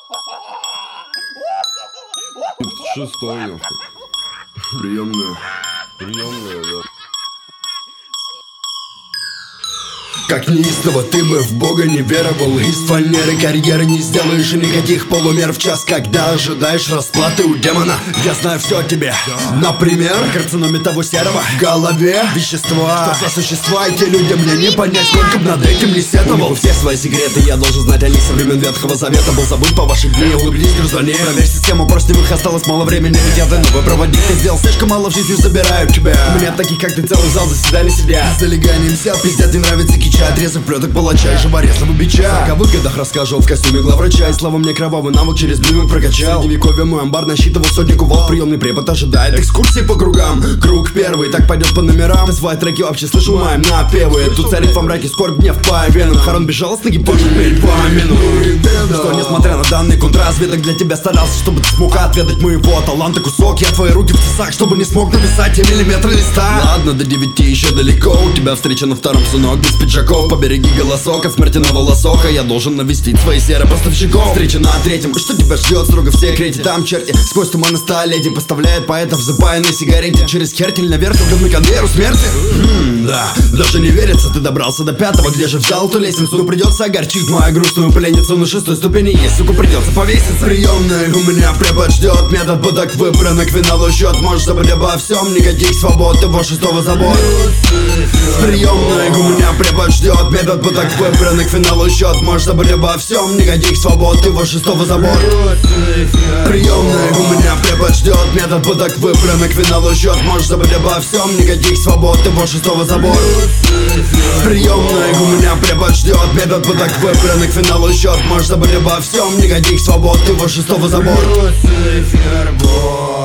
Шестой. Приемная. Приемная, да. Как неистово ты бы в Бога не веровал. Из фанеры карьеры не сделаешь и никаких полумер в час, когда ожидаешь расплаты у демона. Я знаю все о тебе. Например, карциномия того серого в голове вещества. Что за существа эти люди, мне не понять, сколько б над этим не сетовал. Все свои секреты, я должен знать о них со времен Ветхого Завета. Был забыт по ваших дней, улыбнись граждане. Проверь систему, простевых осталось мало времени. Ведь я новый проводник, ты сделал слишком мало в жизни, забираю тебя. У меня таких, как ты, целый зал заседали себя. С залеганием сел, пиздец, не нравится кича. Отрезав плеток палача и живорезного бича. В 40-х годах рассказывал в костюме главврача. И слава мне кровавый навык через блюмик прокачал. В средневековье мой амбар насчитывал сотни кувал. Приемный препод ожидает экскурсии по кругам. Круг первый, так пойдет по номерам. Называй треки вообще, слышу моим напевы. Тут царит во мраке скорбь, гнев по венам. Харон безжалостно гибашь теперь по мину. Что несмотря на данный контрразведок, для тебя старался, чтобы ты смог отведать моего таланта кусок. Я твои руки в цесах, чтобы не смог написать те миллиметры листа. Ладно, до 9 еще далеко. У тебя встреча на втором, сынок, без пиджаков. Побереги голосок от смертельного лосоха. Я должен навестить свои серые поставщиков. Встреча на третьем, что тебя ждет строго в секрете. Там черти сквозь туманы столетий поставляют поэтов запаянные сигареты. Через Хертель наверх на конвейеру смерти. Да, даже не верится, ты добрался до 5-го. Где же взял ту лестницу? Ну придется огорчить мою грустную пленницу. На 6-й ступени есть, сука, придется повеситься. Приемная у меня препод ждет. Метод пыток выбран, к финалу счет. Можешь забыть обо всем, никаких свобод, его 6-го забора. Приемная у меня препод ждет. Метод пыток выбран, к финалу счет. Можешь забыть обо всем, никаких свобод, его 6-го забора. Приемная у меня препод ждет. Метод пыток выбран, к финалу счет. Можешь забыть обо всем, никаких свобод, его 6-го забора. Приемная у меня препод ждет. Метод пыток выбран, к финалу счет. Можешь забыть обо всем, никаких свобод, его 6-го забора.